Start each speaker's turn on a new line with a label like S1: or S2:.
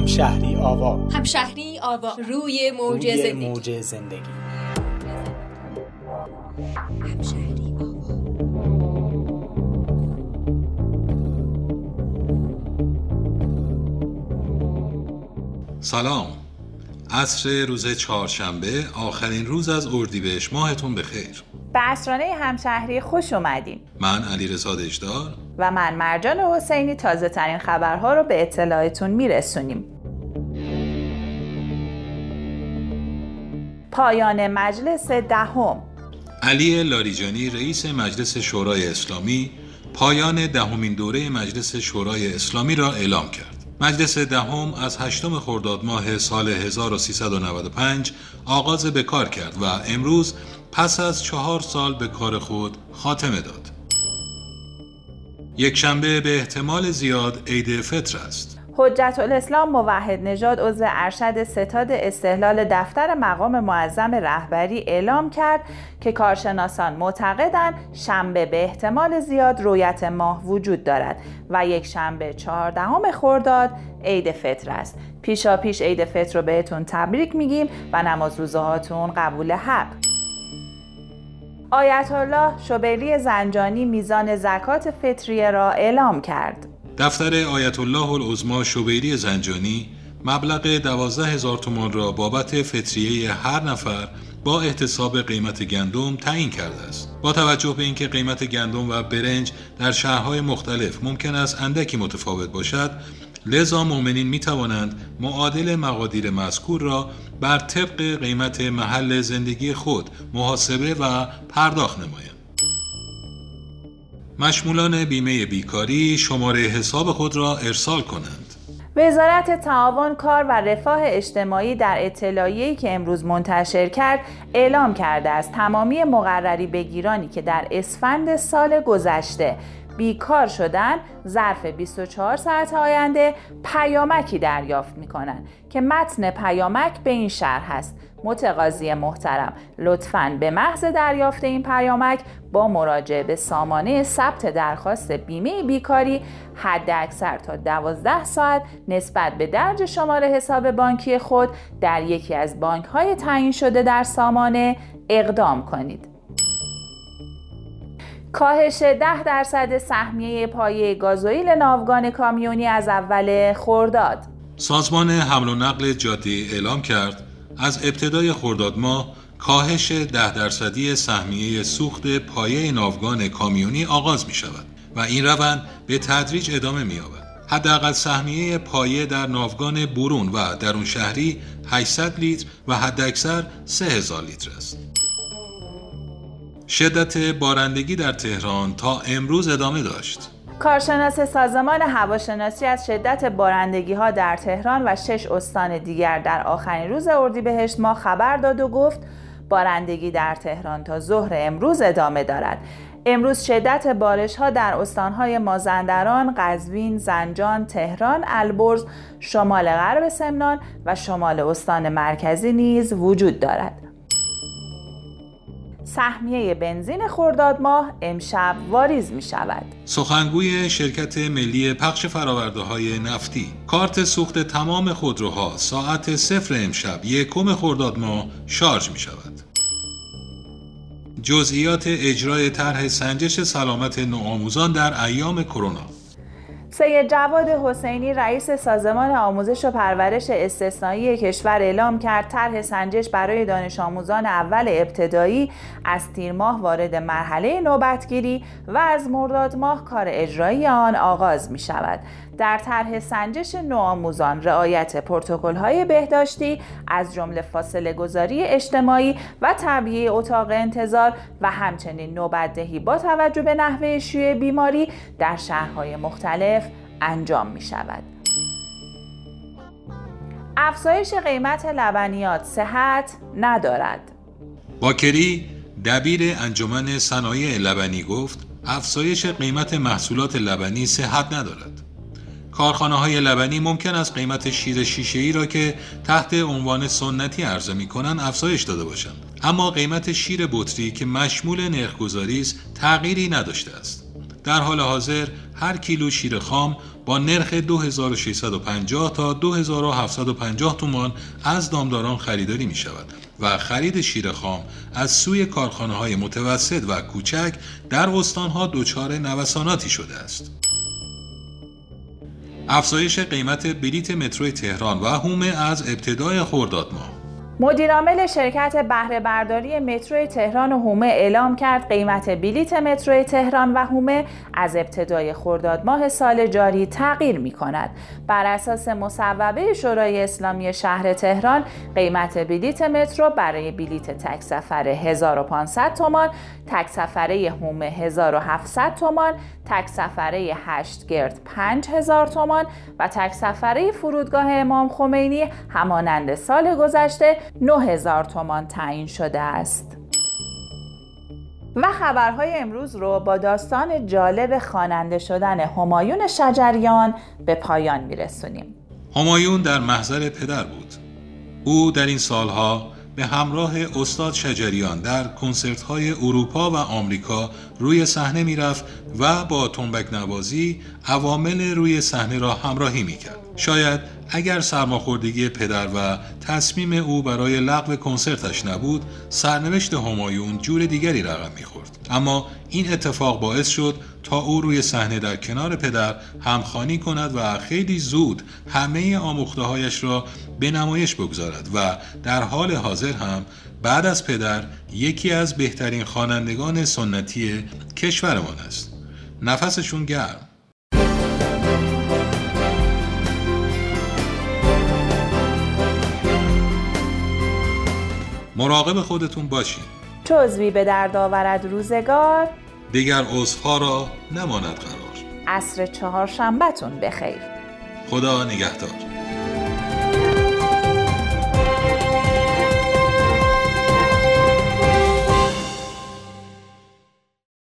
S1: همشهری آوا.
S2: همشهری آوا، روی موج زندگی.
S1: موج زندگی.
S2: همشهری آوا.
S3: سلام. عصر روز چهارشنبه، آخرین روز از اردیبهشت، ماهتون بخیر.
S4: به عصرانه همشهری خوش اومدین.
S3: من علیرضا دژدار
S4: و من مرجان حسینی تازه ترین خبرها رو به اطلاعتون میرسونیم. پایان مجلس دهم.
S3: علی لاریجانی رئیس مجلس شورای اسلامی پایان دهمین دوره مجلس شورای اسلامی را اعلام کرد. مجلس دهم از 8 خرداد ماه سال 1395 آغاز به کار کرد و امروز پس از 4 سال به کار خود خاتمه داد. یک شنبه به احتمال زیاد عید فطر است.
S4: حجت الاسلام موحد نژاد عضو ارشد ستاد استحلال دفتر مقام معظم رهبری اعلام کرد که کارشناسان معتقدند شنبه به احتمال زیاد رویت ماه وجود دارد و یک شنبه 14 خرداد عید فطر است. پیشا پیش عید فطر رو بهتون تبریک میگیم و نماز روزهاتون قبول حق. آیت الله شبیری زنجانی میزان زکات فطریه را اعلام کرد.
S3: دفتر آیت الله العظمی شبیری زنجانی مبلغ 12,000 تومان را بابت فطریه هر نفر با احتساب قیمت گندم تعیین کرده است. با توجه به اینکه قیمت گندم و برنج در شهرهای مختلف ممکن است اندکی متفاوت باشد، لذا مؤمنین می توانند معادل مقادیر مذکور را بر طبق قیمت محل زندگی خود محاسبه و پرداخت نمایند. مشمولان بیمه بیکاری شماره حساب خود را ارسال کنند.
S4: وزارت تعاون، کار و رفاه اجتماعی در اطلاعیه‌ای که امروز منتشر کرد اعلام کرده است تمامی مقرری بگیرانی که در اسفند سال گذشته بیکار شدن ظرف 24 ساعت آینده پیامکی دریافت می‌کنند که متن پیامک به این شرح است: متقاضی محترم، لطفاً به محض دریافت این پیامک با مراجعه به سامانه ثبت درخواست بیمه بیکاری حداکثر تا 12 ساعت نسبت به درج شماره حساب بانکی خود در یکی از بانک‌های تعیین شده در سامانه اقدام کنید. کاهش 10% سهمیه پایه گازوئیل ناوگان کامیونی از اول خرداد.
S3: سازمان حمل و نقل جاده‌ای اعلام کرد از ابتدای خرداد ماه کاهش 10% سهمیه سوخت پایه ناوگان کامیونی آغاز می شود و این روند به تدریج ادامه می یابد. حداقل سهمیه پایه در ناوگان برون و درون شهری 800 لیتر و حداکثر 3000 لیتر است. شدت بارندگی در تهران تا امروز ادامه داشت.
S4: کارشناس سازمان هواشناسی از شدت بارندگی‌ها در تهران و 6 استان دیگر در آخرین روز اردیبهشت ماه خبر داد و گفت بارندگی در تهران تا ظهر امروز ادامه دارد. امروز شدت بارش‌ها در استان‌های مازندران، قزوین، زنجان، تهران، البرز، شمال غرب سمنان و شمال استان مرکزی نیز وجود دارد. سهمیه بنزین خرداد ماه امشب واریز می شود.
S3: سخنگوی شرکت ملی پخش فرآورده‌های نفتی: کارت سوخت تمام خودروها ساعت 0 امشب 1 خرداد ماه شارژ می شود. جزئیات اجرای طرح سنجش سلامت نوآموزان در ایام کرونا.
S4: سید جواد حسینی رئیس سازمان آموزش و پرورش استثنایی کشور اعلام کرد طرح سنجش برای دانش آموزان اول ابتدایی از تیر ماه وارد مرحله نوبتگیری و از مرداد ماه کار اجرایی آن آغاز می شود. در طرح سنجش نوآموزان رعایت پروتکل‌های بهداشتی از جمله فاصله گذاری اجتماعی و تعبیه اتاق انتظار و همچنین نوبت‌دهی با توجه به نحوه شیوع بیماری در شهرهای مختلف انجام می شود. افزایش قیمت لبنیات صحت ندارد.
S3: باکری دبیر انجمن صنایع لبنی گفت افزایش قیمت محصولات لبنی صحت ندارد. کارخانه‌های لبنی ممکن است قیمت شیر شیشه‌ای را که تحت عنوان سنتی عرضه می‌کنند افزایش داده باشند، اما قیمت شیر بطری که مشمول نرخ‌گذاری است تغییری نداشته است. در حال حاضر هر کیلو شیر خام با نرخ 2650 تا 2750 تومان از دامداران خریداری می شود و خرید شیر خام از سوی کارخانه‌های متوسط و کوچک در استان‌ها دچار نوساناتی شده است. افزایش قیمت بلیت مترو تهران و حومه از ابتدای خرداد ماه.
S4: مدیرعامل شرکت بهره برداری مترو تهران و حومه اعلام کرد قیمت بلیت مترو تهران و حومه از ابتدای خرداد ماه سال جاری تغییر می‌کند. بر اساس مصوبه شورای اسلامی شهر تهران، قیمت بلیت مترو برای بلیت تک سفر 1500 تومان، تک سفره حومه 1700 تومان، تک سفره 8 گرد 5000 تومان و تک سفره فرودگاه امام خمینی همانند سال گذشته 9000 تومان تعیین شده است. و خبرهای امروز رو با داستان جالب خواننده شدن همایون شجریان به پایان میرسونیم.
S3: همایون در محضر پدر بود. او در این سالها به همراه استاد شجریان در کنسرت‌های اروپا و آمریکا روی صحنه می‌رفت و با تنبک نوازی عوامل روی صحنه را همراهی می‌کرد. شاید اگر سرماخوردگی پدر و تصمیم او برای لغو کنسرتش نبود، سرنوشت همایون جور دیگری رقم می‌خورد. اما این اتفاق باعث شد تا او روی صحنه در کنار پدر همخوانی کند و خیلی زود همه آموخته‌هایش را به نمایش بگذارد و در حال حاضر هم بعد از پدر یکی از بهترین خوانندگان سنتی کشورمان است. نفسشون گرم. مراقب خودتون باشین.
S4: چو عضوی به درد آورد روزگار،
S3: دیگر عضوها را نماند قرار.
S4: عصر چهارشنبه‌تون بخیر.
S3: خدا نگهدار.